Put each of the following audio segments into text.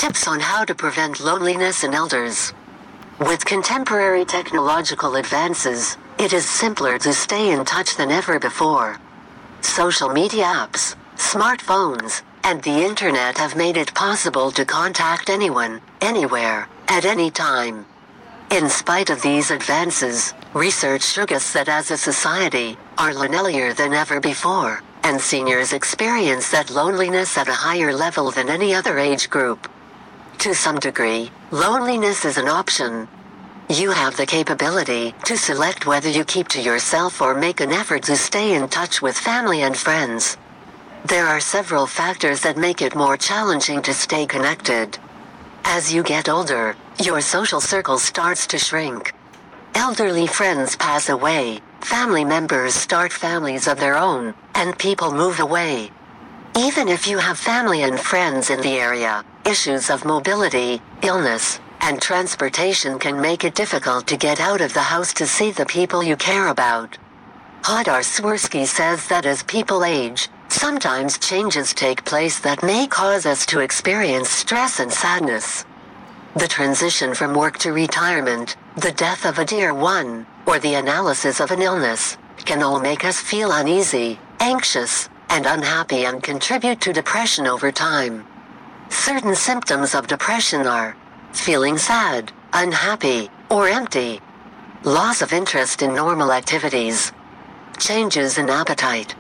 Tips on how to prevent loneliness in elders. With contemporary technological advances, it is simpler to stay in touch than ever before. Social media apps, smartphones, and the internet have made it possible to contact anyone, anywhere, at any time. In spite of these advances, research shows us that as a society, are lonelier than ever before, and seniors experience that loneliness at a higher level than any other age group. To some degree, loneliness is an option. You have the capability to select whether you keep to yourself or make an effort to stay in touch with family and friends. There are several factors that make it more challenging to stay connected. As you get older, your social circle starts to shrink. Elderly friends pass away, family members start families of their own, and people move away. Even if you have family and friends in the area, issues of mobility, illness, and transportation can make it difficult to get out of the house to see the people you care about. Hodor Swirsky says that as people age, sometimes changes take place that may cause us to experience stress and sadness. The transition from work to retirement, the death of a dear one, or the analysis of an illness, can all make us feel uneasy, anxious, and unhappy and contribute to depression over time. Certain symptoms of depression are feeling sad, unhappy, or empty, loss of interest in normal activities, changes in appetite,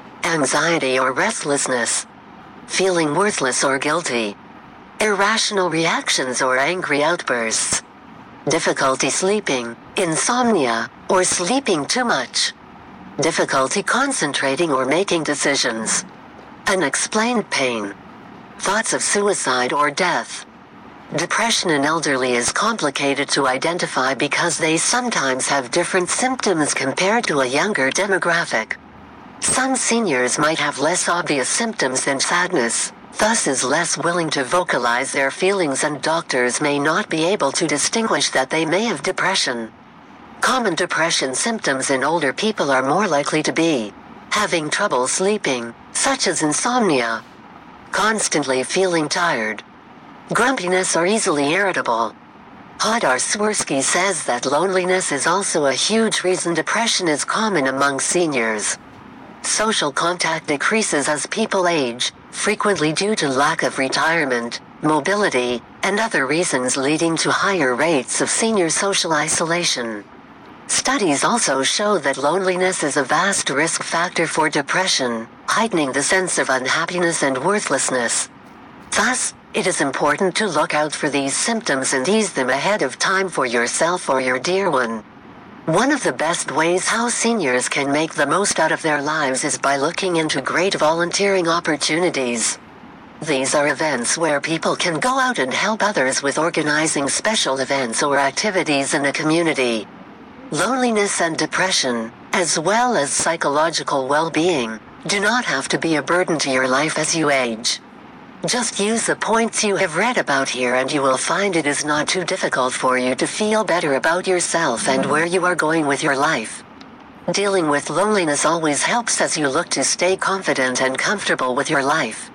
anxiety or restlessness, feeling worthless or guilty, irrational reactions or angry outbursts, difficulty sleeping, insomnia, or sleeping too much, difficulty concentrating or making decisions, unexplained pain, thoughts of suicide or death. Depression in elderly is complicated to identify because they sometimes have different symptoms compared to a younger demographic. Some seniors might have less obvious symptoms than sadness, thus is less willing to vocalize their feelings, and doctors may not be able to distinguish that they may have depression. Common depression symptoms in older people are more likely to be having trouble sleeping, such as insomnia, constantly feeling tired, grumpiness or easily irritable. Hodor Swirsky says that loneliness is also a huge reason depression is common among seniors. Social contact decreases as people age, frequently due to lack of retirement, mobility, and other reasons leading to higher rates of senior social isolation. Studies also show that loneliness is a vast risk factor for depression, heightening the sense of unhappiness and worthlessness. Thus, it is important to look out for these symptoms and ease them ahead of time for yourself or your dear one. One of the best ways how seniors can make the most out of their lives is by looking into great volunteering opportunities. These are events where people can go out and help others with organizing special events or activities in a community. Loneliness and depression, as well as psychological well-being, do not have to be a burden to your life as you age. Just use the points you have read about here and you will find it is not too difficult for you to feel better about yourself and where you are going with your life. Dealing with loneliness always helps as you look to stay confident and comfortable with your life.